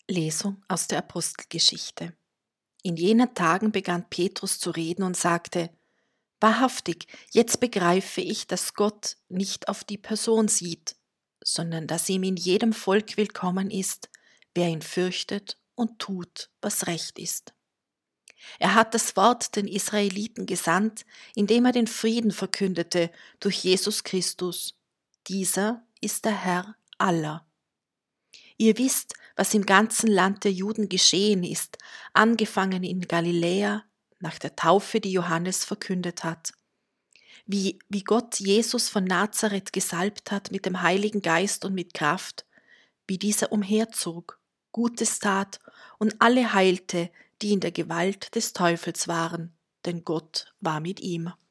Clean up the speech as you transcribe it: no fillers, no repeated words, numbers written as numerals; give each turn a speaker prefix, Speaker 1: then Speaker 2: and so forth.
Speaker 1: Lesung aus der Apostelgeschichte. In jenen Tagen begann Petrus zu reden und sagte: Wahrhaftig, jetzt begreife ich, dass Gott nicht auf die Person sieht, sondern dass ihm in jedem Volk willkommen ist, wer ihn fürchtet und tut, was recht ist. Er hat das Wort den Israeliten gesandt, indem er den Frieden verkündete durch Jesus Christus. Dieser ist der Herr aller. Ihr wisst, was im ganzen Land der Juden geschehen ist, angefangen in Galiläa, nach der Taufe, die Johannes verkündet hat. Wie Gott Jesus von Nazareth gesalbt hat mit dem Heiligen Geist und mit Kraft, wie dieser umherzog, Gutes tat und alle heilte, die in der Gewalt des Teufels waren, denn Gott war mit ihm.